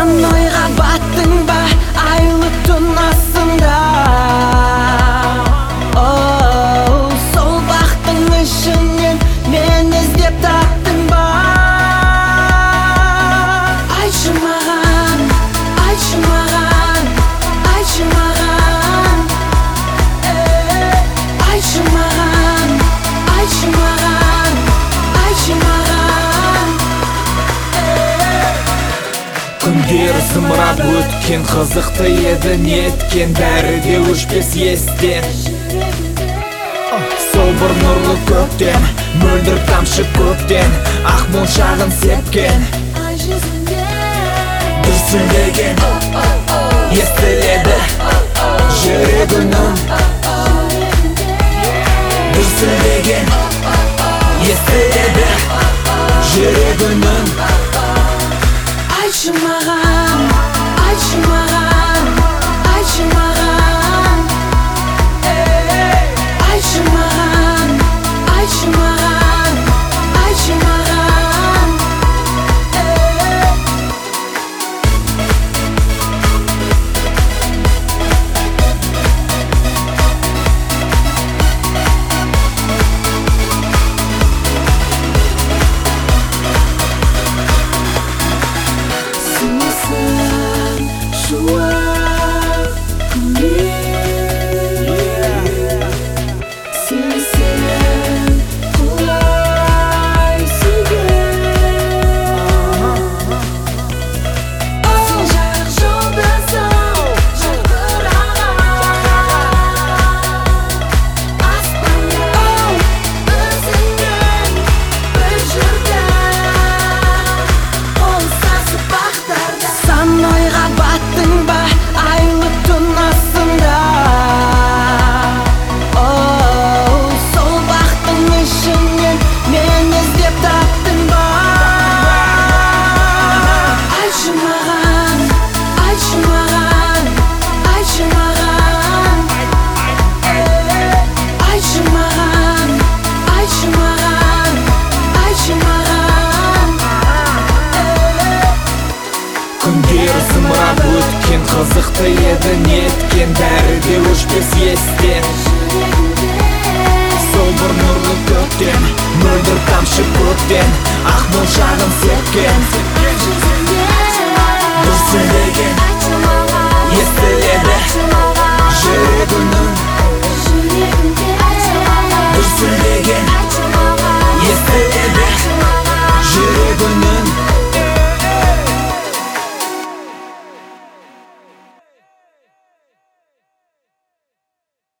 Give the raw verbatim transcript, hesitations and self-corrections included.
сан ойға баттың ба айлы түн астында? Оу, сол бақтың ішінен мен іздеп таптың ба? Айтшы маған, айтшы маған, айтшы маған, айтшы маған, айтшы маған, айтшы маған. Күндер зымырап өткен, қызықты еді неткен, бәрі де өшпес естен. Сол бір нұрлы көктен, мөлдір тамшы көктен, ақ моншағын сепкен. Дүрсілдеген, естіледі жүрегінің. Дүрсілдеген, естіледі жүрегінің. Айтшы маған, айтшы маған, айтшы маған, айтшы маған, айтшы маған, айтшы маған. Sığsın şu an kulüp, sesini kolay sürer. Sıcak yoldasın, çıldırarak aspanya özünden öcürden olsa sıpaklarda. Сан ойға баттың ба айлы түн астында? Оу, сол бақтың ішінен мен іздеп таптың ба? Айтшы маған, айтшы маған, айтшы маған, айтшы маған, айтшы маған, айтшы маған. Күндер зымырап өткен, қызықты еді неткен, бәрі де өшпес естен. Сол бір нұрлы көктен, мөлдір тамшы көктен, ақ моншағын сепкен.